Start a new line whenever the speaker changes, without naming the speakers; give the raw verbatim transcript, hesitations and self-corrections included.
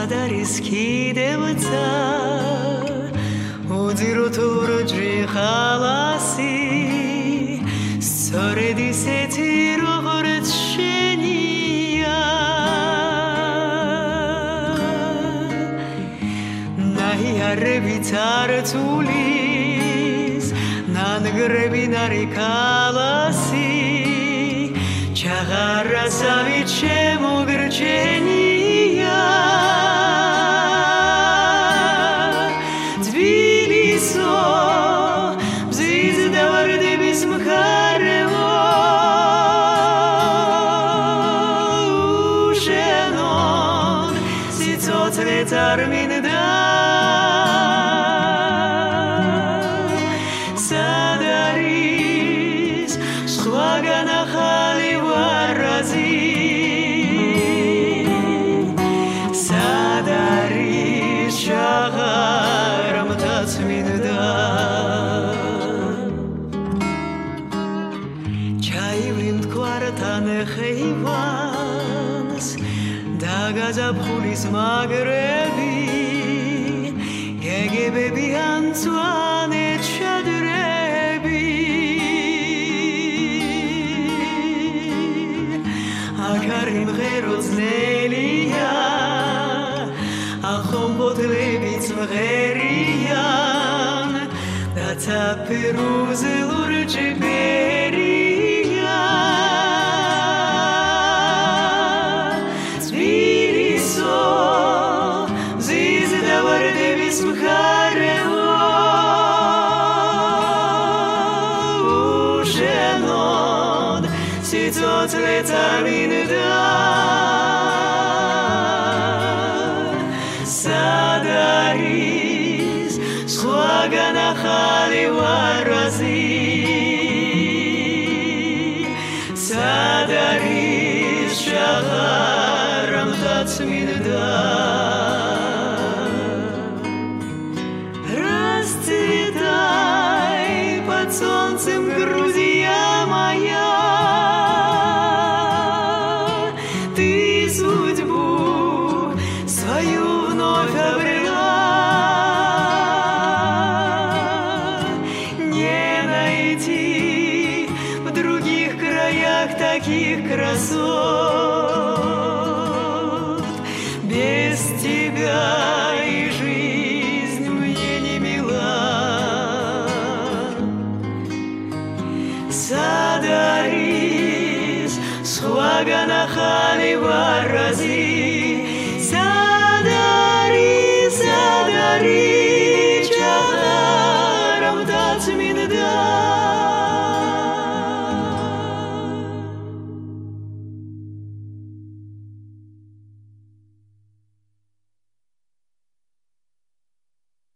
სად არის კიდევცა უძიროთ ლურჯი ხალასი სწორედ ისეთი როგორც შენია ნაიარებით არ თulis ნანგრევი ნარი ხალასი ჩაღარასავით შემოგრჩენია თბილისო მზის და ვარდების მხარეო უშენოდ სიცოცხლეც არ მინდა სად არის სხვაგან ახალი ვარაზი სად არის შაღარამთაც მინდა ჩაივლინ თქვართან ხეივანს დაგაზაფხულის მაგრები გეგებები ან მწვანე ჩადრები აქ არ იმღერო ძნელია ახომბოთლებიც მღერიან და ცაფერუზე ლურჯი ბერია თბილისო მზის და ვარდების მხარეო უშენოდ სიცოცხლეც არ მინდა სად არის სხვაგან ახალი ვარაზი სად არის შაღარამთაც მინდა расцветай под солнцем Грузия моя ты судьбу свою вновь обрела не найти в других краях таких красот без тебя и жизнь мне не мила სად არის სხვაგან ახალი ვარაზი სად არის სად არის ჩაღარამთაც მინდა